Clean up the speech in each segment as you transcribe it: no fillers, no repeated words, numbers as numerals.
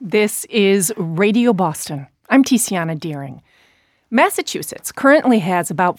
This is Radio Boston. I'm Tiziana Deering. Massachusetts currently has about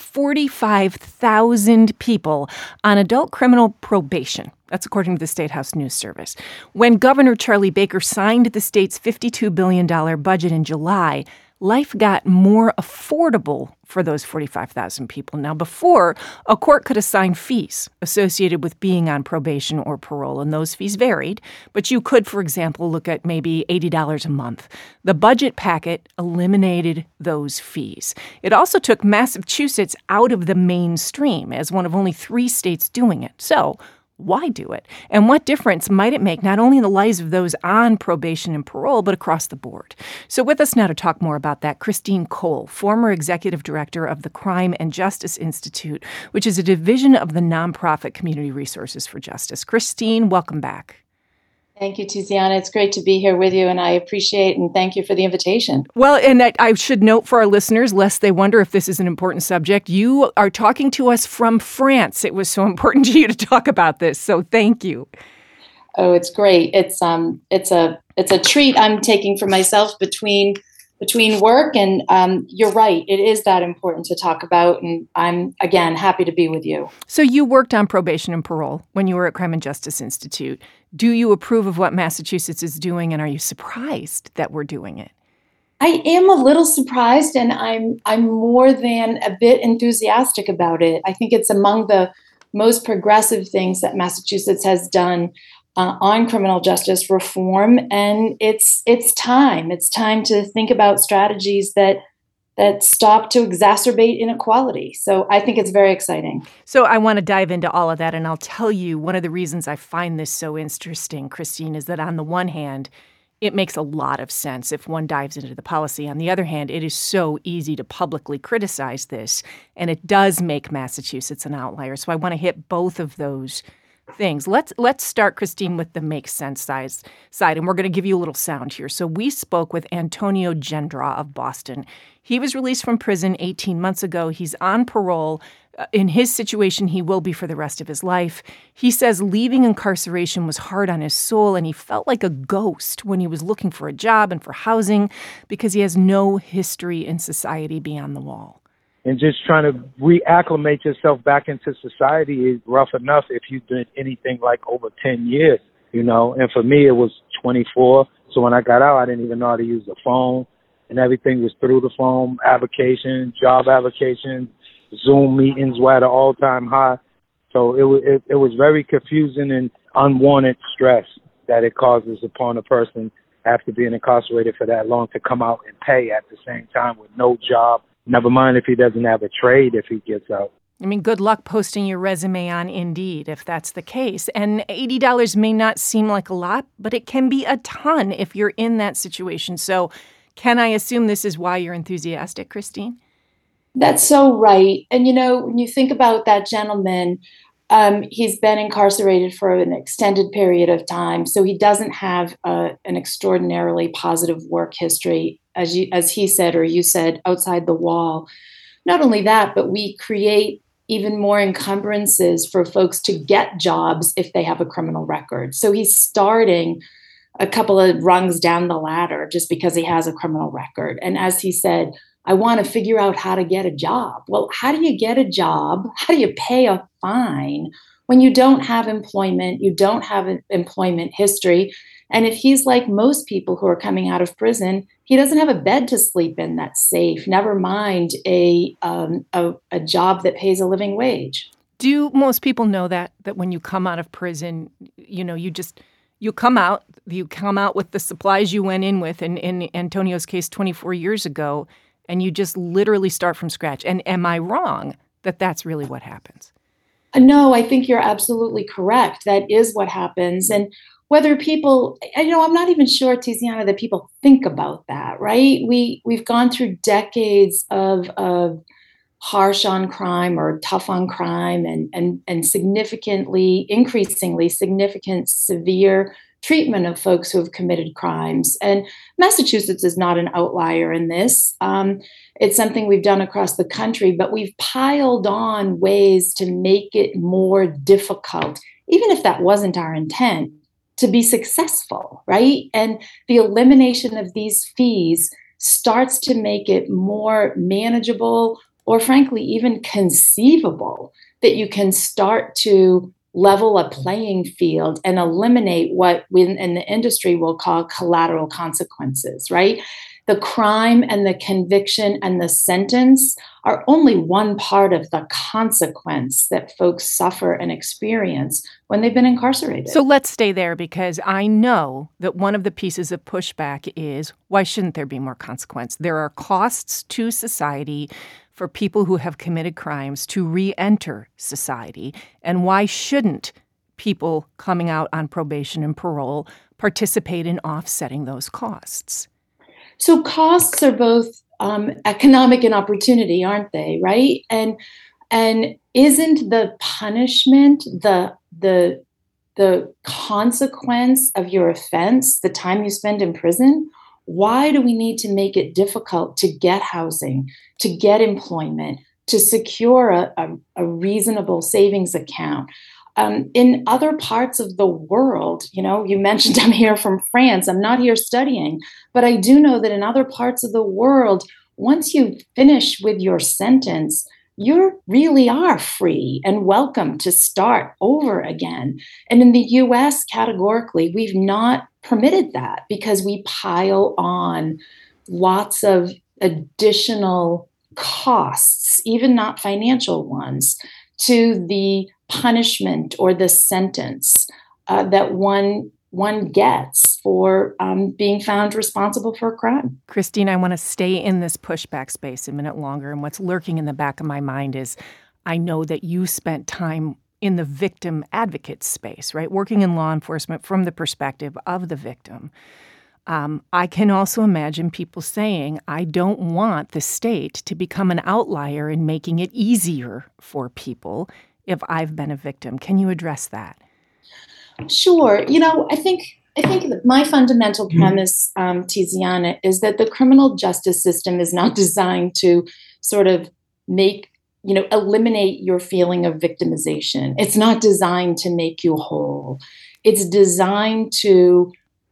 45,000 people on adult criminal probation. That's according to the State House News Service. When Governor Charlie Baker signed the state's $52 billion budget in July, life got more affordable for those 45,000 people. Now, before, a court could assign fees associated with being on probation or parole, and those fees varied. But you could, for example, look at maybe $80 a month. The budget packet eliminated those fees. It also took Massachusetts out of the mainstream as one of only 3 states doing it. So, why do it? And what difference might it make not only in the lives of those on probation and parole, but across the board? So with us now to talk more about that, Christine Cole, former executive director of the Crime and Justice Institute, which is a division of the nonprofit Community Resources for Justice. Christine, welcome back. Thank you, Tiziana. It's great to be here with you, and I appreciate and thank you for the invitation. Well, and I should note for our listeners, lest they wonder if this is an important subject, you are talking to us from France. It was so important to you to talk about this, so thank you. Oh, it's great. It's a treat I'm taking for myself between work, and you're right. It is that important to talk about, and I'm, again, happy to be with you. So you worked on probation and parole when you were at Crime and Justice Institute. Do you approve of what Massachusetts is doing, and are you surprised that we're doing it? I am a little surprised, and I'm more than a bit enthusiastic about it. I think it's among the most progressive things that Massachusetts has done on criminal justice reform, and it's time. It's time to think about strategies that stop to exacerbate inequality. So I think it's very exciting. So I want to dive into all of that, and I'll tell you one of the reasons I find this so interesting, Christine, is that on the one hand, it makes a lot of sense if one dives into the policy. On the other hand, it is so easy to publicly criticize this, and it does make Massachusetts an outlier. So I want to hit both of those things. Let's start, Christine, with the makes sense side, and we're going to give you a little sound here. So we spoke with Antonio Gendra of Boston. He was released from prison 18 months ago. He's on parole. In his situation, he will be for the rest of his life. He says leaving incarceration was hard on his soul, and he felt like a ghost when he was looking for a job and for housing because he has no history in society beyond the wall. And just trying to reacclimate yourself back into society is rough enough if you've done anything like over 10 years, you know. And for me, it was 24. So when I got out, I didn't even know how to use the phone. And everything was through the phone, applications, job applications, Zoom meetings were at an all-time high. So it was very confusing and unwanted stress that it causes upon a person after being incarcerated for that long to come out and pay at the same time with no job. Never mind if he doesn't have a trade if he gets out. I mean, good luck posting your resume on Indeed if that's the case. And $80 may not seem like a lot, but it can be a ton if you're in that situation. So can I assume this is why you're enthusiastic, Christine? That's so right. And, you know, when you think about that gentleman, he's been incarcerated for an extended period of time. So he doesn't have an extraordinarily positive work history, as he said, or you said, outside the wall. Not only that, but we create even more encumbrances for folks to get jobs if they have a criminal record. So he's starting a couple of rungs down the ladder just because he has a criminal record. And as he said, I want to figure out how to get a job. Well, how do you get a job? How do you pay a fine when you don't have employment? You don't have an employment history. And if he's like most people who are coming out of prison, he doesn't have a bed to sleep in that's safe, never mind a job that pays a living wage. Do most people know that when you come out of prison, you know, you come out with the supplies you went in with, and in Antonio's case 24 years ago, and you just literally start from scratch? And am I wrong that that's really what happens? No, I think you're absolutely correct. That is what happens. And whether people, I'm not even sure, Tiziana, that people think about that, right? We've gone through decades of harsh on crime or tough on crime and significantly, increasingly significant, severe treatment of folks who have committed crimes. And Massachusetts is not an outlier in this. It's something we've done across the country, but we've piled on ways to make it more difficult, even if that wasn't our intent, to be successful, right? And the elimination of these fees starts to make it more manageable, or frankly, even conceivable, that you can start to level a playing field and eliminate what we in the industry will call collateral consequences, right? The crime and the conviction and the sentence are only one part of the consequence that folks suffer and experience when they've been incarcerated. So let's stay there, because I know that one of the pieces of pushback is, why shouldn't there be more consequence? There are costs to society for people who have committed crimes to re-enter society. And why shouldn't people coming out on probation and parole participate in offsetting those costs? So costs are both economic and opportunity, aren't they? Right? And isn't the punishment the consequence of your offense, the time you spend in prison? Why do we need to make it difficult to get housing, to get employment, to secure a reasonable savings account? In other parts of the world, you mentioned I'm here from France. I'm not here studying, but I do know that in other parts of the world, once you finish with your sentence, you really are free and welcome to start over again. And in the US, categorically, we've not permitted that because we pile on lots of additional costs, even not financial ones, to the punishment or the sentence that one gets for being found responsible for a crime. Christine, I want to stay in this pushback space a minute longer. And what's lurking in the back of my mind is, I know that you spent time in the victim advocate space, right? Working in law enforcement from the perspective of the victim. I can also imagine people saying, I don't want the state to become an outlier in making it easier for people if I've been a victim. Can you address that? Sure. I think that my fundamental premise, Tiziana, is that the criminal justice system is not designed to sort of eliminate your feeling of victimization. It's not designed to make you whole. It's designed to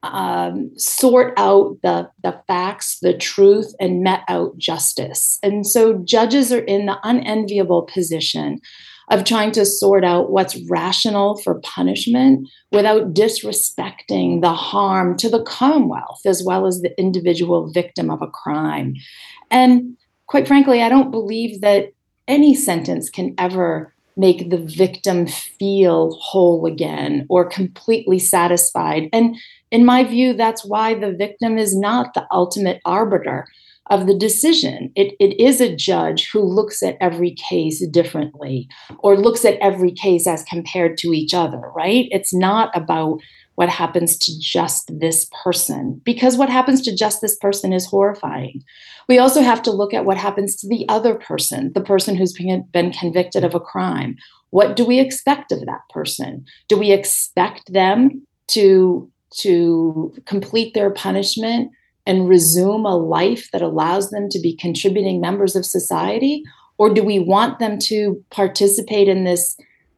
sort out the facts, the truth, and met out justice. And so judges are in the unenviable position of trying to sort out what's rational for punishment without disrespecting the harm to the Commonwealth as well as the individual victim of a crime. And quite frankly, I don't believe that any sentence can ever make the victim feel whole again or completely satisfied. And in my view, that's why the victim is not the ultimate arbiter of the decision. It is a judge who looks at every case differently or looks at every case as compared to each other, right? It's not about what happens to just this person, because what happens to just this person is horrifying. We also have to look at what happens to the other person, the person who's been convicted of a crime. What do we expect of that person? Do we expect them to complete their punishment and resume a life that allows them to be contributing members of society? Or do we want them to participate in this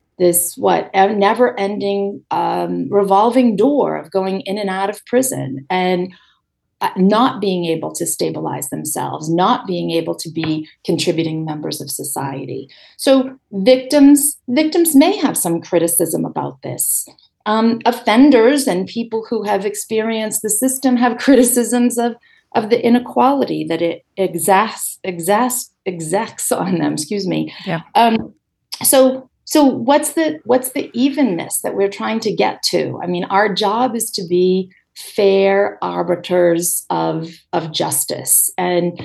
never-ending revolving door of going in and out of prison and not being able to stabilize themselves, not being able to be contributing members of society? So victims may have some criticism about this. Offenders and people who have experienced the system have criticisms of the inequality that it exacts on them. Excuse me. Yeah. So what's the evenness that we're trying to get to? I mean, our job is to be fair arbiters of justice, and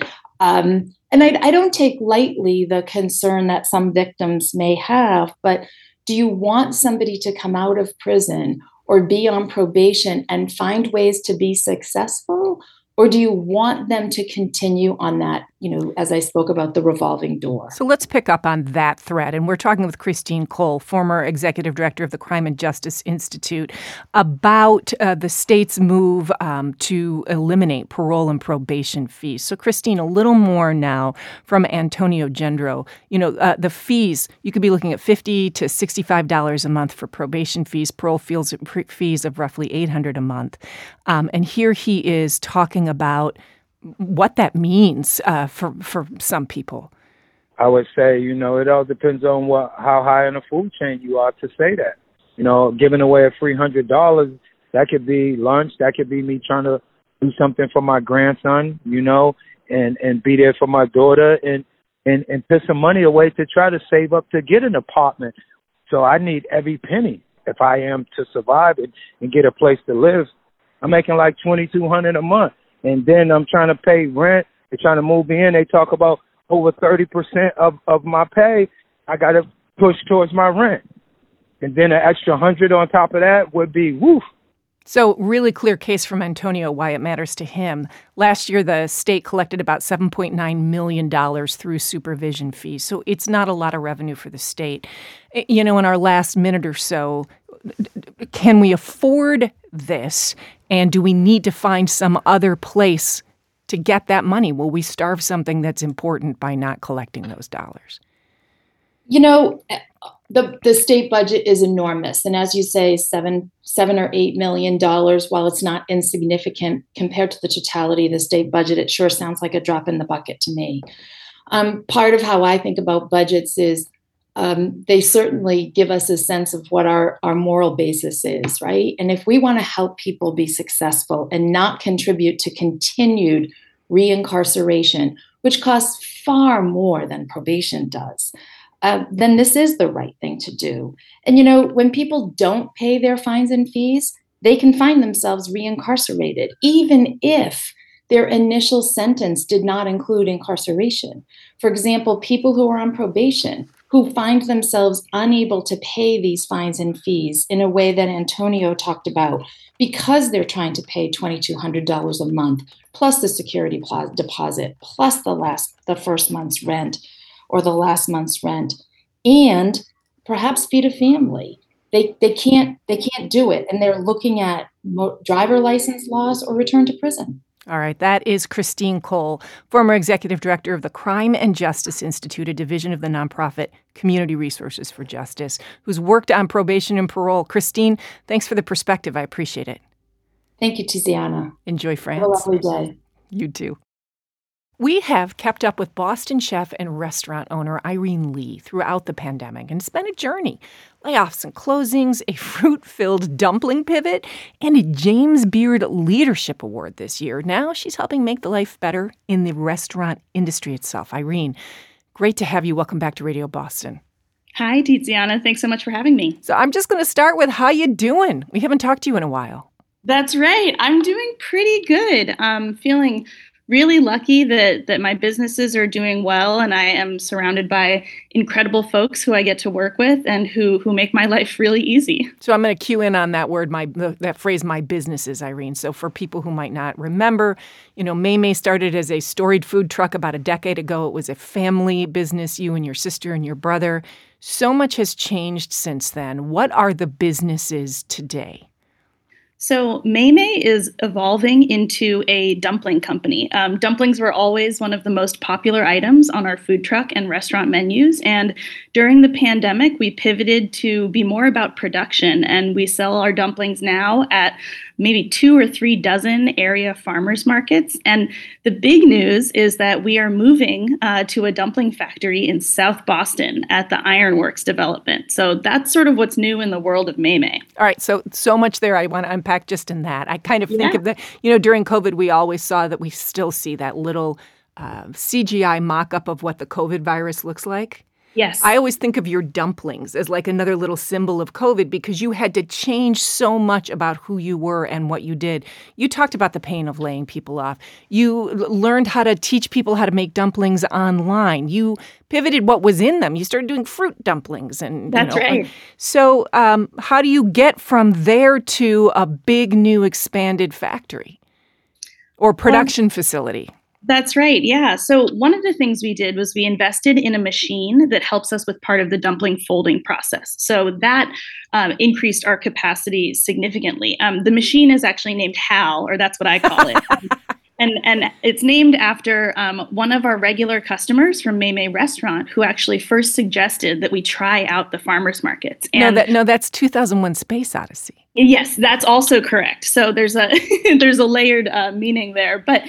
I don't take lightly the concern that some victims may have, but do you want somebody to come out of prison or be on probation and find ways to be successful? Or do you want them to continue on that as I spoke about the revolving door. So let's pick up on that thread. And we're talking with Christine Cole, former executive director of the Crime and Justice Institute, about the state's move to eliminate parole and probation fees. So, Christine, a little more now from Antonio Gendro. The fees, you could be looking at $50 to $65 a month for probation fees, parole fees of roughly $800 a month. And here he is talking about what that means for some people. I would say, it all depends on how high in the food chain you are to say that. Giving away a free $100, that could be lunch, that could be me trying to do something for my grandson, and be there for my daughter and put some money away to try to save up to get an apartment. So I need every penny if I am to survive and get a place to live. I'm making like $2,200 a month. And then I'm trying to pay rent. They're trying to move me in. They talk about over 30% of my pay. I got to push towards my rent. And then an extra $100 on top of that would be woof. So really clear case from Antonio why it matters to him. Last year, the state collected about $7.9 million through supervision fees. So it's not a lot of revenue for the state. In our last minute or so, can we afford this? And do we need to find some other place to get that money? Will we starve something that's important by not collecting those dollars? The state budget is enormous. And as you say, $7 or $8 million, while it's not insignificant compared to the totality of the state budget, it sure sounds like a drop in the bucket to me. Part of how I think about budgets is they certainly give us a sense of what our moral basis is, right? And if we want to help people be successful and not contribute to continued reincarceration, which costs far more than probation does, then this is the right thing to do. And, when people don't pay their fines and fees, they can find themselves reincarcerated, even if their initial sentence did not include incarceration. For example, people who are on probation who find themselves unable to pay these fines and fees in a way that Antonio talked about because they're trying to pay $2,200 a month, plus the security deposit, plus the first month's rent or the last month's rent, and perhaps feed a family. They can't do it, and they're looking at driver license loss or return to prison. All right, that is Christine Cole, former executive director of the Crime and Justice Institute, a division of the nonprofit Community Resources for Justice, who's worked on probation and parole. Christine, thanks for the perspective. I appreciate it. Thank you, Tiziana. Enjoy France. Have a lovely day. You too. We have kept up with Boston chef and restaurant owner Irene Lee throughout the pandemic, and it's been a journey. Layoffs and closings, a fruit-filled dumpling pivot, and a James Beard Leadership Award this year. Now she's helping make the life better in the restaurant industry itself. Irene, great to have you. Welcome back to Radio Boston. Hi, Tiziana. Thanks so much for having me. So I'm just going to start with how you doing? We haven't talked to you in a while. That's right. I'm doing pretty good. I'm feeling really lucky that my businesses are doing well, and I am surrounded by incredible folks who I get to work with and who make my life really easy. So I'm going to cue in on that word, that phrase, my businesses, Irene. So for people who might not remember, May started as a storied food truck about a decade ago. It was a family business, you and your sister and your brother. So much has changed since then. What are the businesses today? So Maymay is evolving into a dumpling company. Dumplings were always one of the most popular items on our food truck and restaurant menus. And during the pandemic, we pivoted to be more about production. And we sell our dumplings now at maybe 2 or 3 dozen area farmers markets. And the big news is that we are moving to a dumpling factory in South Boston at the Ironworks development. So that's sort of what's new in the world of Maymay. All right. So much there I want to unpack just in that. I kind of think of the, during COVID, we always saw that we still see that little CGI mock-up of what the COVID virus looks like. Yes. I always think of your dumplings as like another little symbol of COVID because you had to change so much about who you were and what you did. You talked about the pain of laying people off. You learned how to teach people how to make dumplings online. You pivoted what was in them. You started doing fruit dumplings. That's right. So how do you get from there to a big new expanded factory or production facility? That's right. Yeah. So one of the things we did was we invested in a machine that helps us with part of the dumpling folding process. So that increased our capacity significantly. The machine is actually named Hal, or that's what I call it. And it's named after one of our regular customers from Maymay Restaurant, who actually first suggested that we try out the farmers markets. And that's 2001: Space Odyssey. Yes, that's also correct. So there's a there's a layered meaning there, but.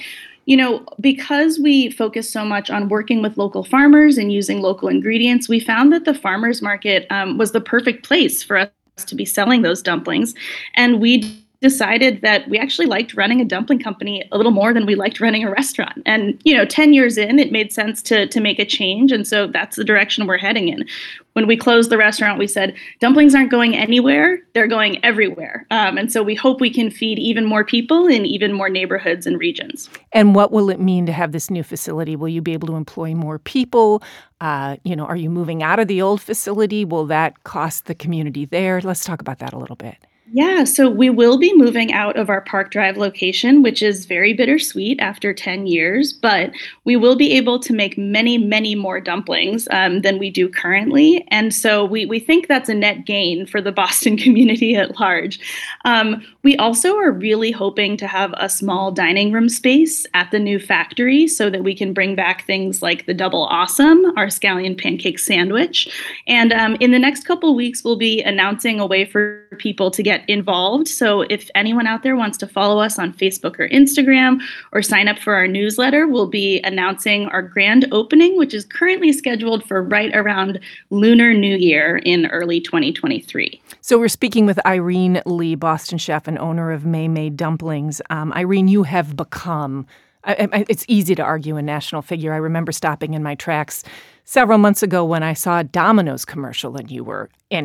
Because we focus so much on working with local farmers and using local ingredients, we found that the farmers market was the perfect place for us to be selling those dumplings. And we decided that we actually liked running a dumpling company a little more than we liked running a restaurant. And, 10 years in, it made sense to make a change. And so that's the direction we're heading in. When we closed the restaurant, we said, dumplings aren't going anywhere, they're going everywhere. And so we hope we can feed even more people in even more neighborhoods and regions. And what will it mean to have this new facility? Will you be able to employ more people? Are you moving out of the old facility? Will that cost the community there? Let's talk about that a little bit. Yeah, so we will be moving out of our Park Drive location, which is very bittersweet after 10 years, but we will be able to make many, many more dumplings than we do currently. And so we think that's a net gain for the Boston community at large. We also are really hoping to have a small dining room space at the new factory so that we can bring back things like the Double Awesome, our scallion pancake sandwich. And in the next couple of weeks, we'll be announcing a way for people to get involved. So if anyone out there wants to follow us on Facebook or Instagram or sign up for our newsletter, we'll be announcing our grand opening, which is currently scheduled for right around Lunar New Year in early 2023. So we're speaking with Irene Lee, Boston chef and owner of Maymay Dumplings. Irene, you have become, it's easy to argue, a national figure. I remember stopping in my tracks several months ago when I saw a Domino's commercial and you were in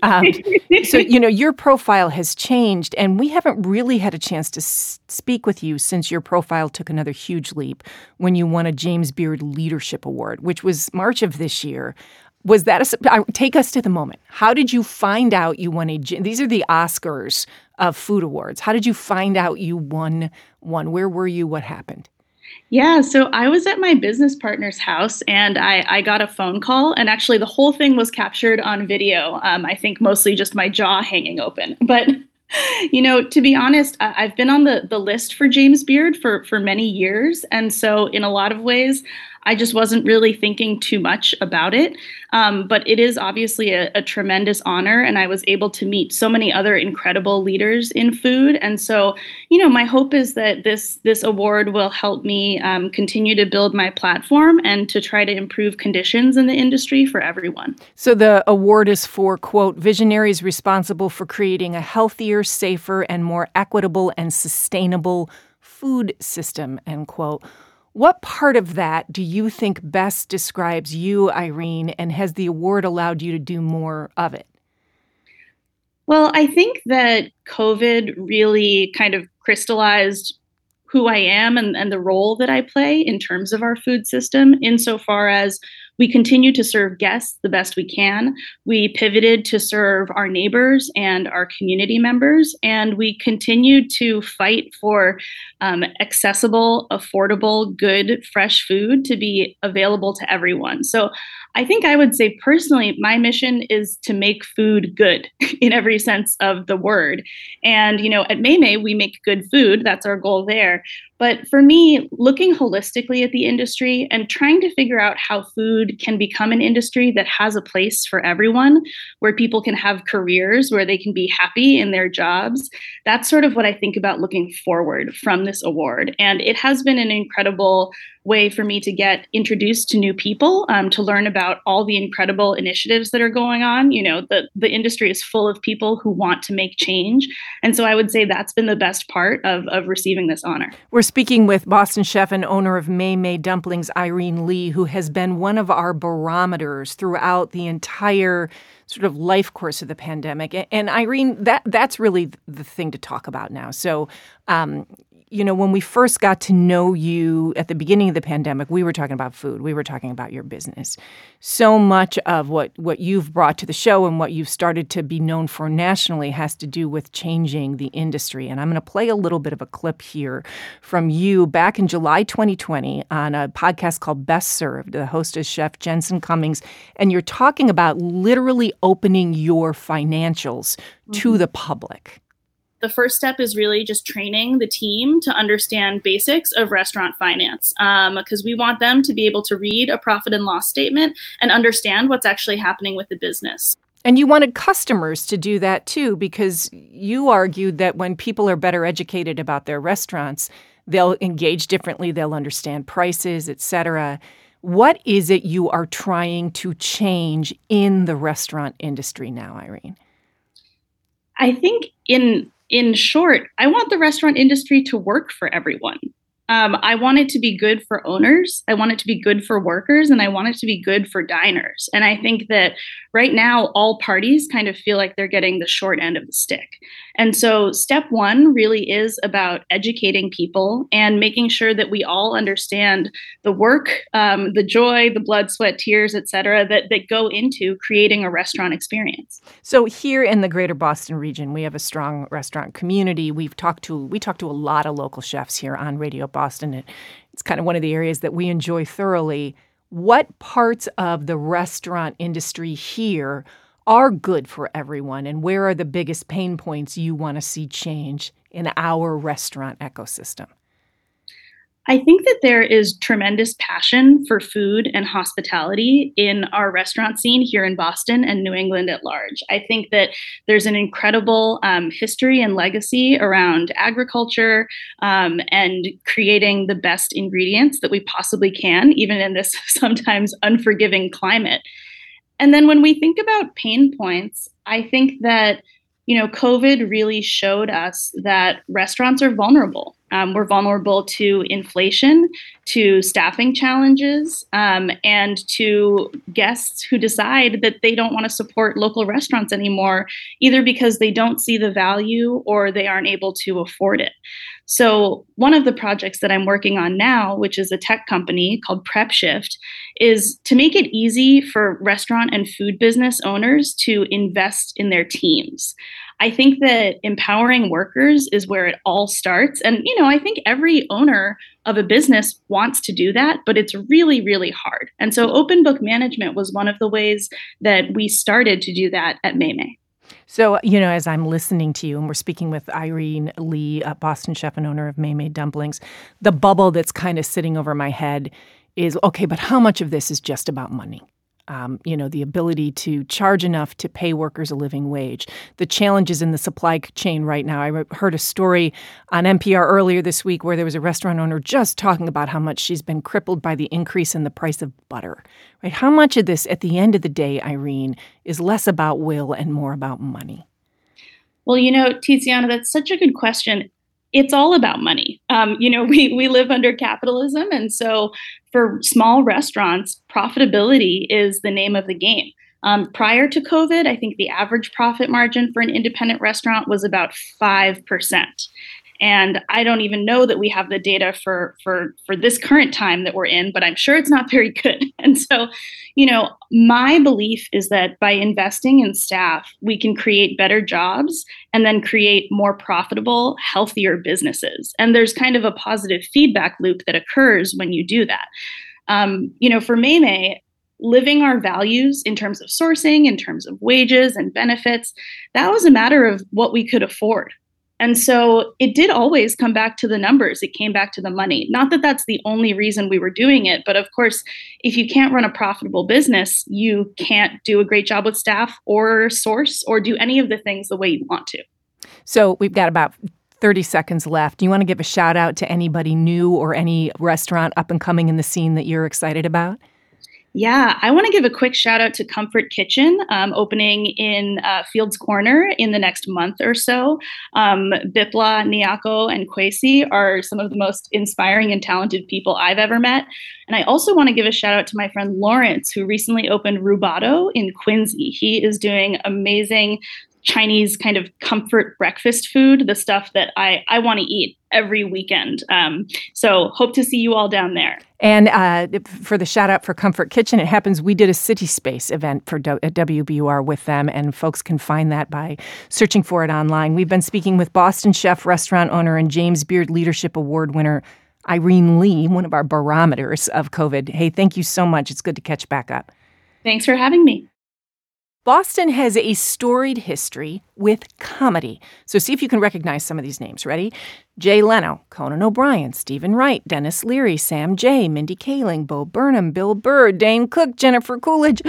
it. So, your profile has changed, and we haven't really had a chance to speak with you since your profile took another huge leap when you won a James Beard Leadership Award, which was March of this year. Was that take us to the moment. How did you find out you won these are the Oscars of food awards. How did you find out you won one? Where were you? What happened? Yeah, so I was at my business partner's house and I got a phone call, and actually the whole thing was captured on video. I think mostly just my jaw hanging open. But, to be honest, I've been on the list for James Beard for many years. And so in a lot of ways, I just wasn't really thinking too much about it. But it is obviously a tremendous honor. And I was able to meet so many other incredible leaders in food. And so, my hope is that this award will help me continue to build my platform and to try to improve conditions in the industry for everyone. So the award is for, quote, visionaries responsible for creating a healthier, safer, and more equitable and sustainable food system, end quote. What part of that do you think best describes you, Irene, and has the award allowed you to do more of it? Well, I think that COVID really kind of crystallized who I am and the role that I play in terms of our food system, insofar as we continue to serve guests the best we can. We pivoted to serve our neighbors and our community members, and we continue to fight for accessible, affordable, good, fresh food to be available to everyone. So I think I would say personally, my mission is to make food good in every sense of the word. And, at Maymay, we make good food. That's our goal there. But for me, looking holistically at the industry and trying to figure out how food can become an industry that has a place for everyone, where people can have careers, where they can be happy in their jobs, that's sort of what I think about looking forward from this award. And it has been an incredible way for me to get introduced to new people, to learn about all the incredible initiatives that are going on. The industry is full of people who want to make change. And so I would say that's been the best part of receiving this honor. We're speaking with Boston chef and owner of Maymay Dumplings, Irene Lee, who has been one of our barometers throughout the entire sort of life course of the pandemic. And Irene, that's really the thing to talk about now. So when we first got to know you at the beginning of the pandemic, we were talking about food. We were talking about your business. So much of what you've brought to the show and what you've started to be known for nationally has to do with changing the industry. And I'm going to play a little bit of a clip here from you back in July 2020 on a podcast called Best Served. The host is Chef Jensen Cummings. And you're talking about literally opening your financials to the public. The first step is really just training the team to understand basics of restaurant finance, because we want them to be able to read a profit and loss statement and understand what's actually happening with the business. And you wanted customers to do that too, because you argued that when people are better educated about their restaurants, they'll engage differently, they'll understand prices, et cetera. What is it you are trying to change in the restaurant industry now, Irene? I think in short, I want the restaurant industry to work for everyone. I want it to be good for owners. I want it to be good for workers, and I want it to be good for diners. And I think that right now, all parties kind of feel like they're getting the short end of the stick. And so step one really is about educating people and making sure that we all understand the work, the joy, the blood, sweat, tears, et cetera, that go into creating a restaurant experience. So here in the greater Boston region, we have a strong restaurant community. We talk to a lot of local chefs here on Radio Boston. It's kind of one of the areas that we enjoy thoroughly. What parts of the restaurant industry here are good for everyone, and where are the biggest pain points you want to see change in our restaurant ecosystem? I think that there is tremendous passion for food and hospitality in our restaurant scene here in Boston and New England at large. I think that there's an incredible history and legacy around agriculture and creating the best ingredients that we possibly can, even in this sometimes unforgiving climate. And then when we think about pain points, I think that COVID really showed us that restaurants are vulnerable. We're vulnerable to inflation, to staffing challenges, and to guests who decide that they don't want to support local restaurants anymore, either because they don't see the value or they aren't able to afford it. So one of the projects that I'm working on now, which is a tech company called PrepShift, is to make it easy for restaurant and food business owners to invest in their teams. I think that empowering workers is where it all starts. And, I think every owner of a business wants to do that, but it's really, really hard. And so open book management was one of the ways that we started to do that at Maymay. So, as I'm listening to you, and we're speaking with Irene Lee, a Boston chef and owner of Maymay Dumplings, the bubble that's kind of sitting over my head is, okay, but how much of this is just about money? The ability to charge enough to pay workers a living wage, the challenges in the supply chain right now. I heard a story on NPR earlier this week where there was a restaurant owner just talking about how much she's been crippled by the increase in the price of butter. Right? How much of this, at the end of the day, Irene, is less about will and more about money? Well, Tiziana, that's such a good question. It's all about money. We live under capitalism. And so for small restaurants, profitability is the name of the game. Prior to COVID, I think the average profit margin for an independent restaurant was about 5%. And I don't even know that we have the data for this current time that we're in, but I'm sure it's not very good. And so, my belief is that by investing in staff, we can create better jobs and then create more profitable, healthier businesses. And there's kind of a positive feedback loop that occurs when you do that. For Maymay, living our values in terms of sourcing, in terms of wages and benefits, that was a matter of what we could afford. And so it did always come back to the numbers. It came back to the money. Not that that's the only reason we were doing it, but of course, if you can't run a profitable business, you can't do a great job with staff or source or do any of the things the way you want to. So we've got about 30 seconds left. Do you want to give a shout out to anybody new or any restaurant up and coming in the scene that you're excited about? Yeah, I want to give a quick shout out to Comfort Kitchen, opening in Fields Corner in the next month or so. Bipla, Nyako, and Kwesi are some of the most inspiring and talented people I've ever met. And I also want to give a shout out to my friend Lawrence, who recently opened Rubato in Quincy. He is doing amazing Chinese kind of comfort breakfast food, the stuff that I want to eat every weekend. So hope to see you all down there. And for the shout out for Comfort Kitchen, it happens we did a City Space event at WBUR with them, and folks can find that by searching for it online. We've been speaking with Boston chef, restaurant owner, and James Beard Leadership Award winner Irene Lee, one of our barometers of COVID. Hey, thank you so much. It's good to catch back up. Thanks for having me. Boston has a storied history with comedy. So see if you can recognize some of these names. Ready? Jay Leno, Conan O'Brien, Stephen Wright, Dennis Leary, Sam Jay, Mindy Kaling, Bo Burnham, Bill Burr, Dane Cook, Jennifer Coolidge.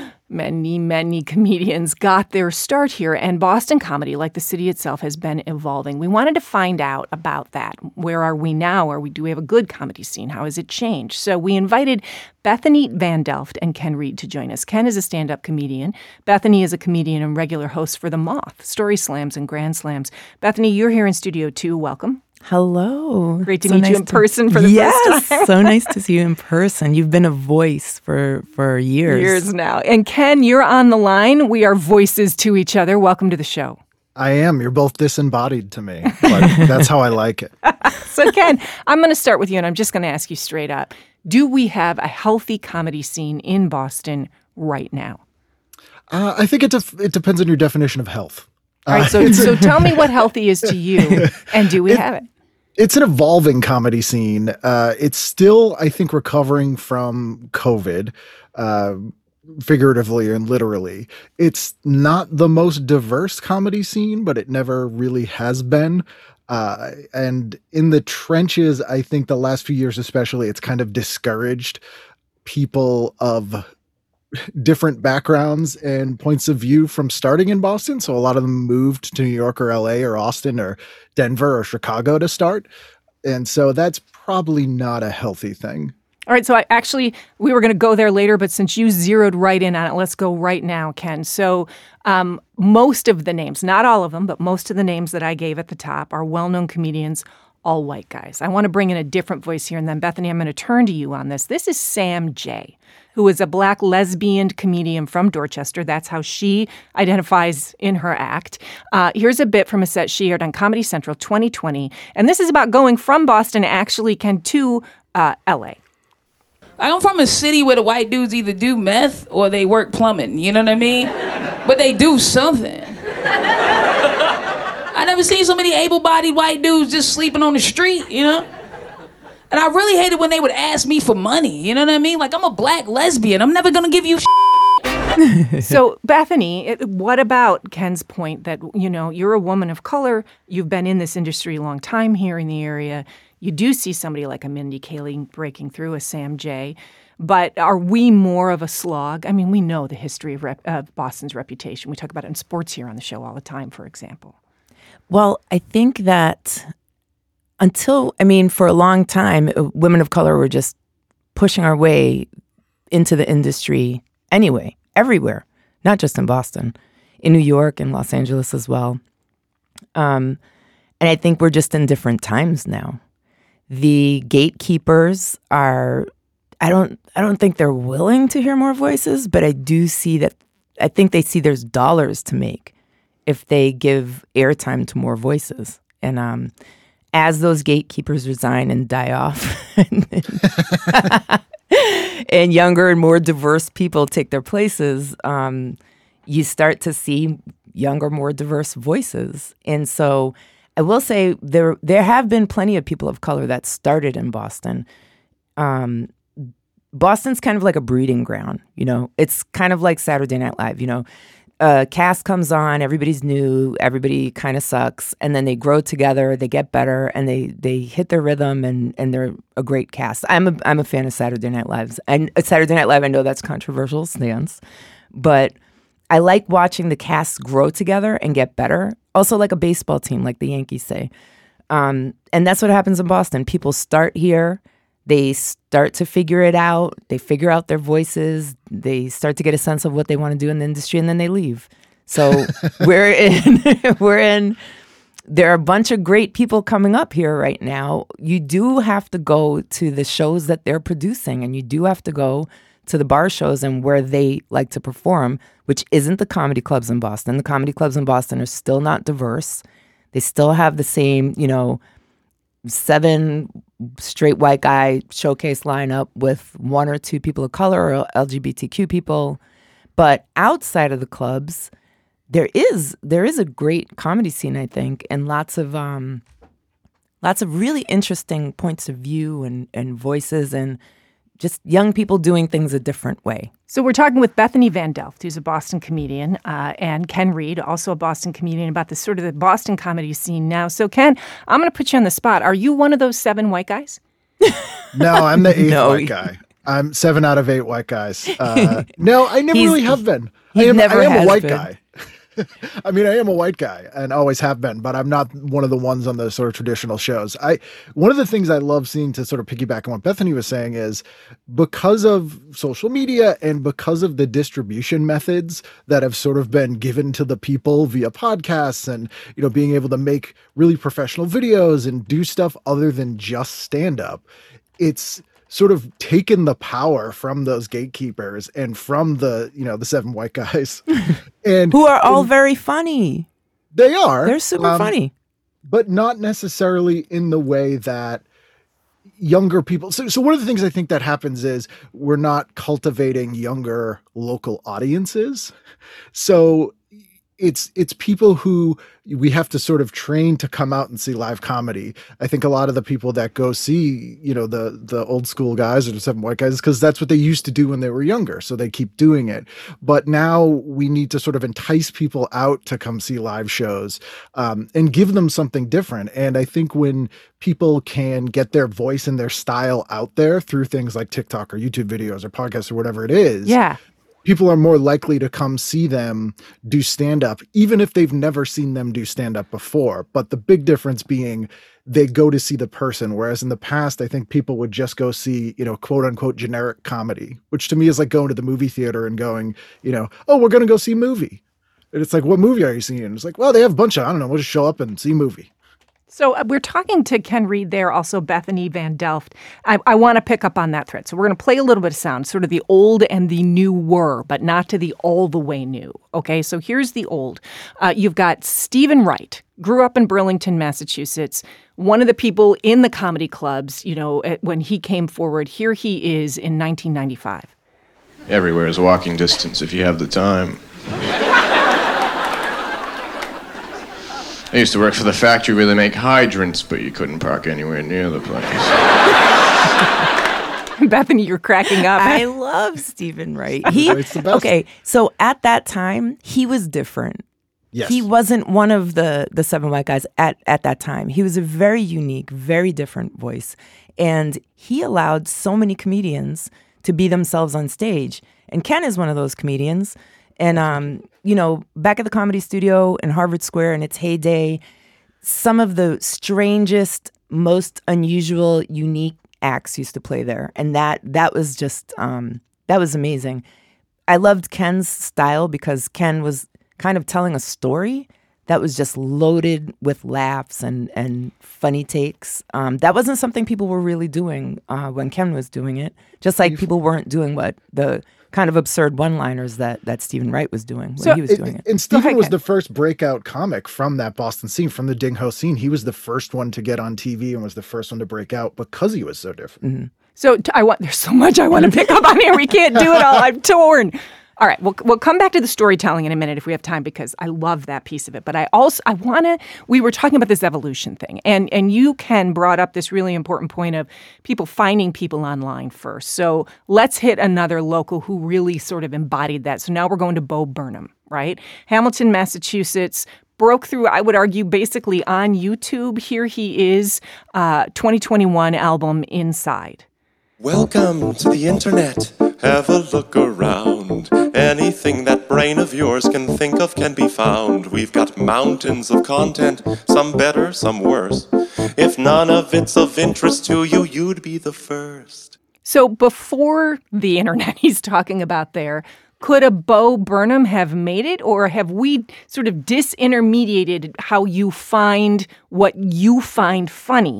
Many comedians got their start here, and Boston comedy, like the city itself, has been evolving. We wanted to find out about that. Where are we now? Do we have a good comedy scene? How has it changed? So we invited Bethany Van Delft and Ken Reed to join us. Ken is a stand-up comedian. Bethany is a comedian and regular host for The Moth, Story Slams and Grand Slams. Bethany, you're here in studio too. Welcome. Hello. Great to meet you in person for the first time. Yes, so nice to see you in person. You've been a voice for years. Years now. And Ken, you're on the line. We are voices to each other. Welcome to the show. I am. You're both disembodied to me, but that's how I like it. So Ken, I'm going to start with you, and I'm just going to ask you straight up. Do we have a healthy comedy scene in Boston right now? I think it depends on your definition of health. All right, so tell me what healthy is to you, and do we have it? It's an evolving comedy scene. It's still, I think, recovering from COVID, figuratively and literally. It's not the most diverse comedy scene, but it never really has been. And in the trenches, I think the last few years especially, it's kind of discouraged people of different backgrounds and points of view from starting in Boston. So a lot of them moved to New York or LA or Austin or Denver or Chicago to start. And so that's probably not a healthy thing. All right. So we were going to go there later, but since you zeroed right in on it, let's go right now, Ken. So most of the names, not all of them, but most of the names that I gave at the top are well-known comedians, all white guys. I want to bring in a different voice here. And then, Bethany, I'm going to turn to you on this. This is Sam Jay, who is a Black lesbian comedian from Dorchester. That's how she identifies in her act. Here's a bit from a set she aired on Comedy Central 2020. And this is about going from Boston, actually, Ken, to L.A. I'm from a city where the white dudes either do meth or they work plumbing, you know what I mean? But they do something. I never seen so many able-bodied white dudes just sleeping on the street, you know? And I really hated when they would ask me for money, you know what I mean? Like, I'm a Black lesbian. I'm never gonna give you So, Bethany, what about Ken's point that, you're a woman of color, you've been in this industry a long time here in the area, you do see somebody like a Mindy Kaling breaking through, a Sam Jay, but are we more of a slog? I mean, we know the history of Boston's reputation. We talk about it in sports here on the show all the time, for example. Well, I think that for a long time, women of color were just pushing our way into the industry anyway, everywhere, not just in Boston, in New York and Los Angeles as well. And I think we're just in different times now. The gatekeepers I don't think they're willing to hear more voices, but I think they see there's dollars to make if they give airtime to more voices. And as those gatekeepers resign and die off, and younger and more diverse people take their places, you start to see younger, more diverse voices. And so I will say there have been plenty of people of color that started in Boston. Boston's kind of like a breeding ground, It's kind of like Saturday Night Live, cast comes on, everybody's new, everybody kind of sucks, and then they grow together, they get better, and they hit their rhythm, and they're a great cast. I'm a fan of Saturday Night Live, and Saturday Night Live, I know that's controversial stance, but I like watching the casts grow together and get better. Also, like a baseball team, like the Yankees say, and that's what happens in Boston. People start here. They start to figure it out. They figure out their voices. They start to get a sense of what they want to do in the industry, and then they leave. So we're in. There are a bunch of great people coming up here right now. You do have to go to the shows that they're producing, and you do have to go to the bar shows and where they like to perform, which isn't the comedy clubs in Boston. The comedy clubs in Boston are still not diverse. They still have the same, 7 straight white guy showcase lineup with 1 or 2 people of color or LGBTQ people. But outside of the clubs, there is a great comedy scene, I think, and lots of really interesting points of view and voices and just young people doing things a different way. So we're talking with Bethany Van Delft, who's a Boston comedian, and Ken Reed, also a Boston comedian, about the sort of the Boston comedy scene now. So Ken, I'm going to put you on the spot. Are you one of those 7 white guys? No, I'm the 8th white guy. I'm 7 out of 8 white guys. No, I never really have been. I am a white guy. I mean, I am a white guy and always have been, but I'm not one of the ones on the sort of traditional shows. One of the things I love seeing, to sort of piggyback on what Bethany was saying, is because of social media and because of the distribution methods that have sort of been given to the people via podcasts and, being able to make really professional videos and do stuff other than just stand up, it's sort of taken the power from those gatekeepers and from the 7 white guys. And who are all very funny. They are. They're super funny. But not necessarily in the way that younger people. So one of the things I think that happens is we're not cultivating younger local audiences. So it's people who we have to sort of train to come out and see live comedy. I think a lot of the people that go see, the old school guys or the 7 white guys, because that's what they used to do when they were younger. So they keep doing it. But now we need to sort of entice people out to come see live shows and give them something different. And I think when people can get their voice and their style out there through things like TikTok or YouTube videos or podcasts or whatever it is. Yeah. People are more likely to come see them do stand-up, even if they've never seen them do stand-up before. But the big difference being they go to see the person, whereas in the past, I think people would just go see, quote-unquote generic comedy, which to me is like going to the movie theater and going, oh, we're going to go see a movie. And it's like, what movie are you seeing? And it's like, well, they have a bunch of, I don't know, we'll just show up and see a movie. So we're talking to Ken Reed there, also Bethany Van Delft. I want to pick up on that thread. So we're going to play a little bit of sound, sort of the old and the new were, but not to the all the way new. Okay, so here's the old. You've got Stephen Wright, grew up in Burlington, Massachusetts, one of the people in the comedy clubs, when he came forward. Here he is in 1995. Everywhere is walking distance if you have the time. I used to work for the factory where they make hydrants, but you couldn't park anywhere near the place. Bethany, you're cracking up. I love Stephen Wright. Okay, so at that time, he was different. Yes. He wasn't one of the 7 white guys at that time. He was a very unique, very different voice. And he allowed so many comedians to be themselves on stage. And Ken is one of those comedians. And, back at the Comedy Studio in Harvard Square in its heyday, some of the strangest, most unusual, unique acts used to play there. And that was just, that was amazing. I loved Ken's style because Ken was kind of telling a story that was just loaded with laughs and funny takes. That wasn't something people were really doing when Ken was doing it, just like people weren't doing what the kind of absurd one-liners that Stephen Wright was doing when he was doing it. And Stephen was the first breakout comic from that Boston scene, from the Ding Ho scene. He was the first one to get on TV and was the first one to break out because he was so different. Mm-hmm. So there's so much I want to pick up on here. We can't do it all. I'm torn. All right, we'll come back to the storytelling in a minute if we have time, because I love that piece of it. But we were talking about this evolution thing, and you, Ken, brought up this really important point of people finding people online first. So let's hit another local who really sort of embodied that. So now we're going to Bo Burnham, right? Hamilton, Massachusetts, broke through, I would argue, basically on YouTube. Here he is, 2021 album, Inside. Welcome to the internet. Have a look around. Anything that brain of yours can think of can be found. We've got mountains of content, some better, some worse. If none of it's of interest to you, you'd be the first. So before the internet he's talking about there, could a Bo Burnham have made it, or have we sort of disintermediated how you find what you find funny?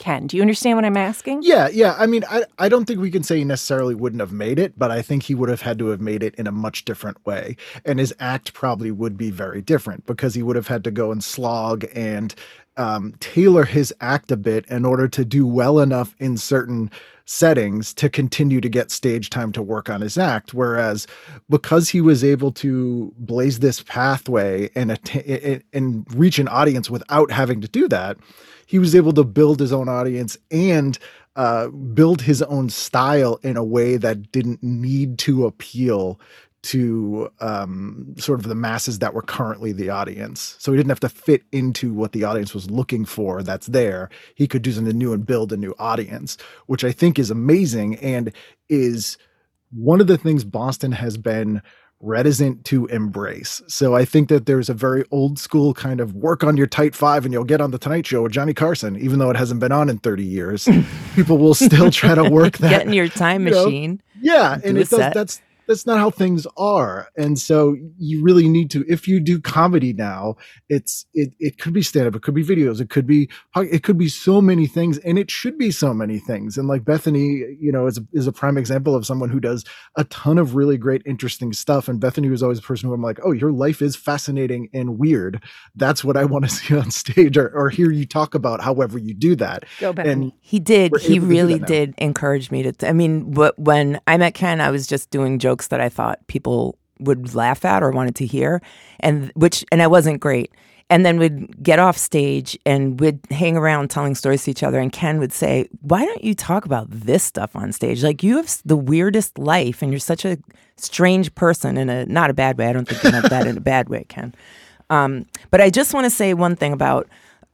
Ken? Do you understand what I'm asking? Yeah. I mean, I don't think we can say he necessarily wouldn't have made it, but I think he would have had to have made it in a much different way. And his act probably would be very different because he would have had to go and slog and tailor his act a bit in order to do well enough in certain settings to continue to get stage time to work on his act. Whereas because he was able to blaze this pathway and reach an audience without having to do that, he was able to build his own audience and build his own style in a way that didn't need to appeal to sort of the masses that were currently the audience. So he didn't have to fit into what the audience was looking for that's there. He could do something new and build a new audience, which I think is amazing and is one of the things Boston has been reticent to embrace. So I think that there's a very old school kind of work on your tight five and you'll get on the Tonight Show with Johnny Carson, even though it hasn't been on in 30 years. People will still try to work that. Get in your time machine. Yeah. And that's not how things are. And so you really need to, if you do comedy now, it could be stand-up, it could be videos, it could be so many things, and it should be so many things. And like Bethany, is a prime example of someone who does a ton of really great, interesting stuff. And Bethany was always a person who I'm like, oh, your life is fascinating and weird. That's what I want to see on stage or hear you talk about, however you do that. Go, Bethany. And he really did encourage me to, but when I met Ken, I was just doing jokes that I thought people would laugh at or wanted to hear, and I wasn't great. And then we'd get off stage and we'd hang around telling stories to each other. And Ken would say, why don't you talk about this stuff on stage? Like, you have the weirdest life and you're such a strange person in not a bad way. I don't think you meant that in a bad way, Ken. But I just want to say one thing about,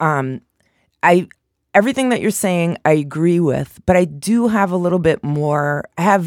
everything that you're saying, I agree with, but I do have a little bit more,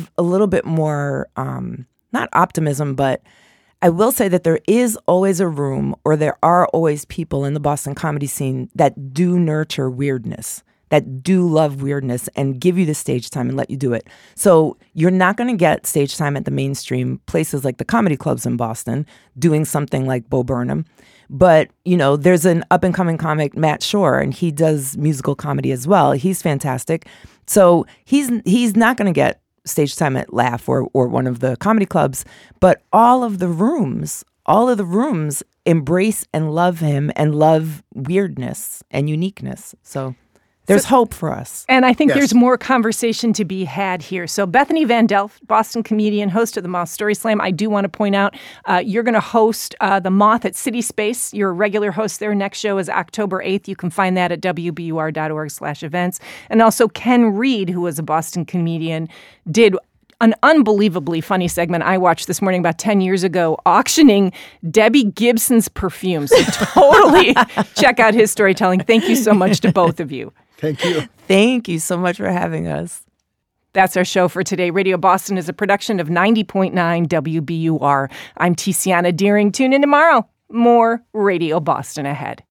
not optimism, but I will say that there is always a room, or there are always people in the Boston comedy scene that do nurture weirdness, that do love weirdness and give you the stage time and let you do it. So you're not going to get stage time at the mainstream places like the comedy clubs in Boston doing something like Bo Burnham. But, there's an up-and-coming comic, Matt Shore, and he does musical comedy as well. He's fantastic. So he's not going to get stage time at Laugh or one of the comedy clubs, but all of the rooms embrace and love him and love weirdness and uniqueness. So there's hope for us. And I think there's more conversation to be had here. So Bethany Van Delft, Boston comedian, host of the Moth Story Slam. I do want to point out you're going to host the Moth at City Space. You're a regular host there. Next show is October 8th. You can find that at wbur.org/events. And also Ken Reed, who is a Boston comedian, did an unbelievably funny segment I watched this morning about 10 years ago, auctioning Debbie Gibson's perfume. So totally check out his storytelling. Thank you so much to both of you. Thank you. Thank you so much for having us. That's our show for today. Radio Boston is a production of 90.9 WBUR. I'm Tiziana Deering. Tune in tomorrow. More Radio Boston ahead.